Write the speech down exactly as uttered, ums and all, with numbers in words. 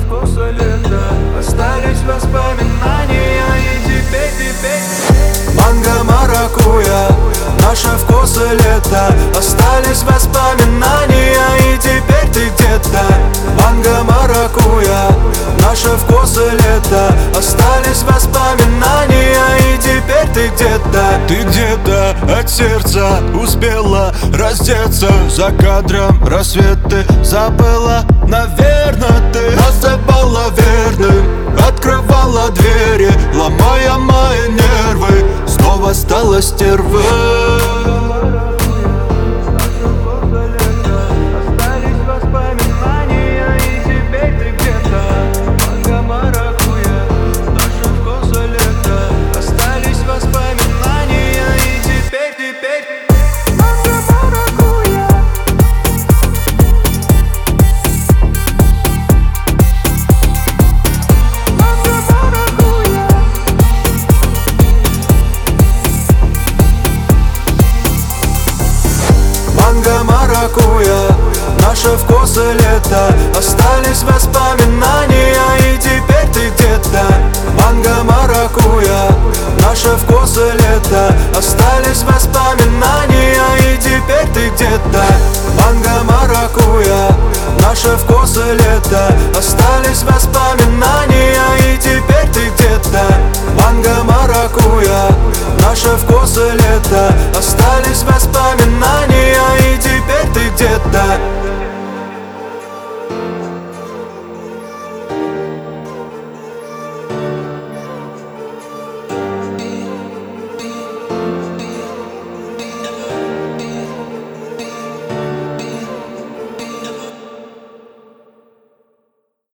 вкуса лета остались воспоминания, и теперь, теперь манго, маракуйя, наши вкусы лета остались воспоминания, и теперь ты где-то. Манго, маракуйя, наши вкусы лета остались воспоминания, и теперь ты где-то. Ты где-то от сердца успела раздеться, за кадром рассветы забыла. Наверно, ты называла верным, открывала двери, ломая мои нервы, снова стала стервой. Маракуйя, наши вкусы лета остались воспоминания, и теперь ты где-то. Манго, маракуйя, наши вкусы лета остались воспоминания, и теперь ты где-то. Манго, маракуйя, наши вкусы лета остались воспоминания, и теперь ты где-то. Манго, маракуйя, наши вкусы лета остались воспоминания, и теперь ты где-то.